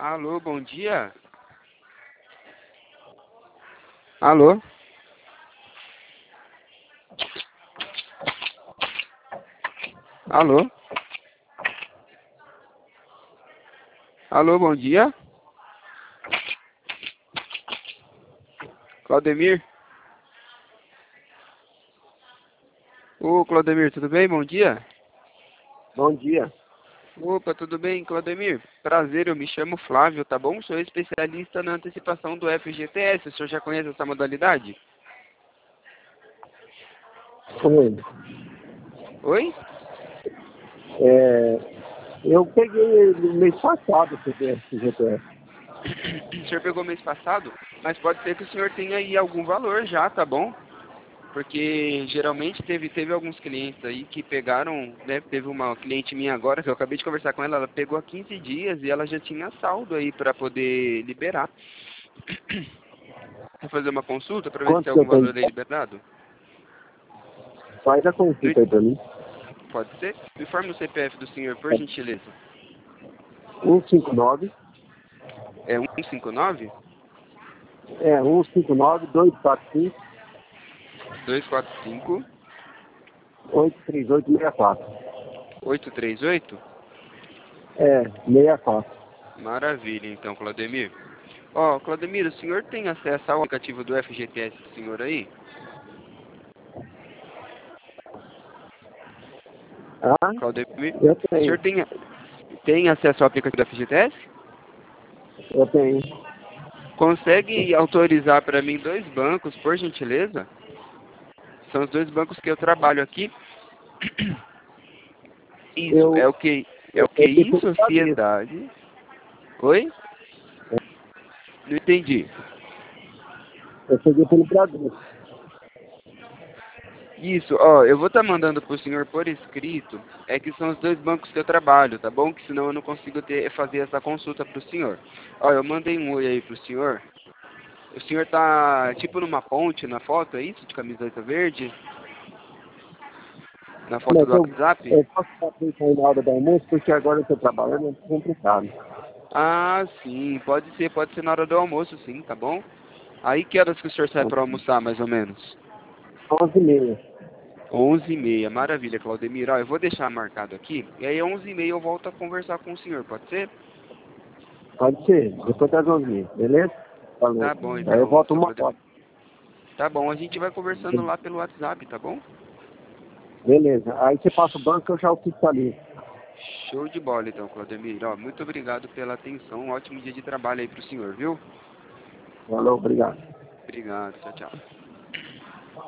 Alô, bom dia. Alô? Alô? Alô, bom dia. Claudemir? Ô, Claudemir, tudo bem? Bom dia. Bom dia. Opa, tudo bem, Claudemir? Prazer, eu me chamo Flávio, tá bom? Sou especialista na antecipação do FGTS. O senhor já conhece essa modalidade? Oi. Oi? Eu peguei no mês passado esse GPS. O senhor pegou mês passado, mas pode ser que o senhor tenha aí algum valor já, tá bom? Porque geralmente teve alguns clientes aí que pegaram, né? Teve uma cliente minha agora, que eu acabei de conversar com ela, ela pegou há 15 dias e ela já tinha saldo aí para poder liberar. Quer fazer uma consulta para ver se Quanto tem que eu algum tenho? valor aí liberado? Faz a consulta aí pra mim. Pode ser? Me informe o CPF do senhor, por gentileza. 159. É 159 159 245 245 83864. 838? 64. Maravilha, então, Claudemir. Ó, Claudemir, o senhor tem acesso ao aplicativo do FGTS do senhor aí? Ah, Claudemir, eu o senhor tenho. tem acesso ao aplicativo do FGTS? Eu tenho. Consegue autorizar para mim dois bancos, por gentileza? São os dois bancos que eu trabalho aqui. Isso, Eu, é o eu QI preciso saber. Sociedade. Oi? Não entendi. Eu peguei pelo Bradesco. Isso, ó, eu vou estar mandando pro senhor por escrito, é que são os dois bancos que eu trabalho, tá bom? Que senão eu não consigo fazer essa consulta pro senhor. Ó, eu mandei um oi aí pro senhor. O senhor tá tipo numa ponte na foto, é isso? De camiseta verde? Na foto Mas do WhatsApp? eu posso fazer isso aí na hora do almoço, porque agora eu tô trabalhando, é complicado. Ah, sim, pode ser na hora do almoço, sim, tá bom? Aí que horas que o senhor sai para almoçar, mais ou menos? 11h30. 11h30, maravilha, Claudemir. Ó, eu vou deixar marcado aqui, e aí 11h30 eu volto a conversar com o senhor, pode ser? Pode ser, depois das 11h, beleza? Falou. Tá bom, Aí eu então, volto seu uma Claudemir. hora. Tá bom, a gente vai conversando lá pelo WhatsApp, tá bom? Beleza. Aí você passa o banco, eu já oficializo. Show de bola, então, Claudemir. Ó, muito obrigado pela atenção, um ótimo dia de trabalho aí pro senhor, viu? Valeu, obrigado. Obrigado, tchau, tchau.